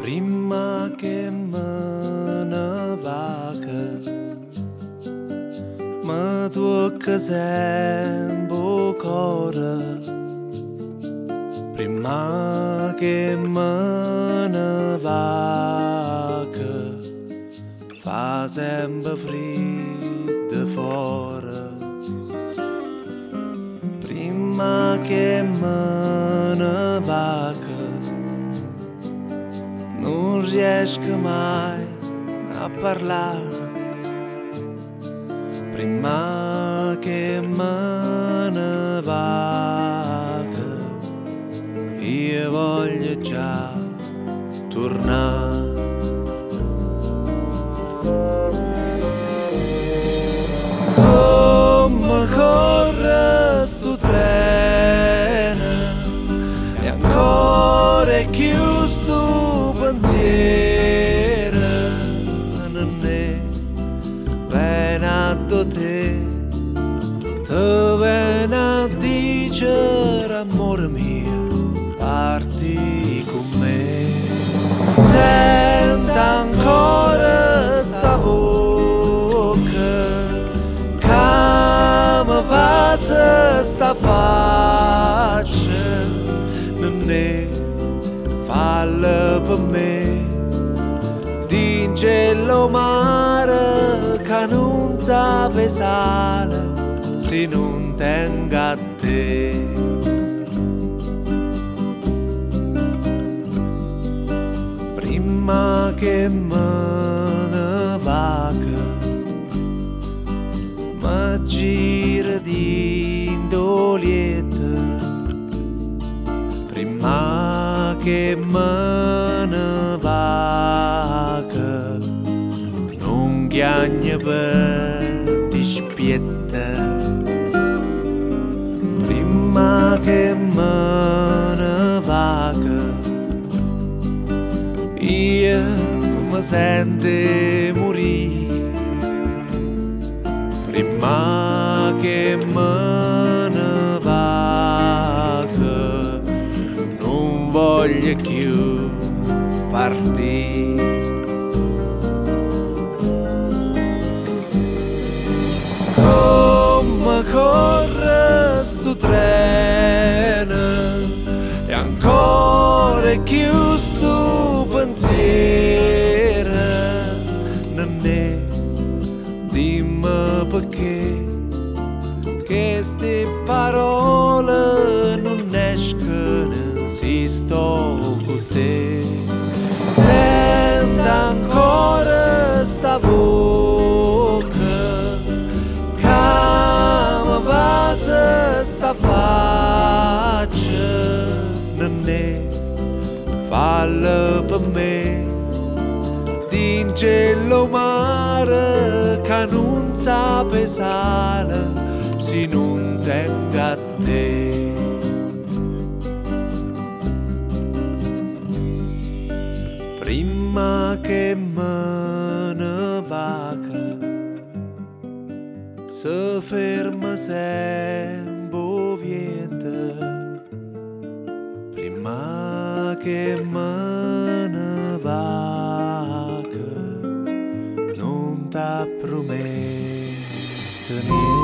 Prima che me ne vaca, ma tocca sempre cuore. Prima che me ne vaca, fa sempre freddo fuori. Prima che me ne vaca, non riesco mai a parlare. Prima che me ne vaca, io voglio già tornare. Come corre sto treno e ancora è chiuso pensiero. Non è venuto te viene a dire amore mio, parti con me. Sento ancora sta bocca che mi fa sta faccia. Non ne falla per me, dice lo mare che non sa pesare se non tenga a te. Prima che me ne vaca, ma gira di indolietta. Prima che me ne vaca, non chiagna per dispietta. Prima che me ne vaca, io mi sento morire. Prima che me ne vaca, non voglio più partire. Come corre sto treno e ancora è chiuso pensiero. Non è, dimmi perché che ste parole non escono se sto con te. Sento ancora sta bocca che mi fa sta faccia. Non ne falla per me, dice lo mare che non sa pesare se non tenga a te. Prima che me ne vaca, se ferma sempre vieta. Prima che me ne vaca, non t'ha prometto niente.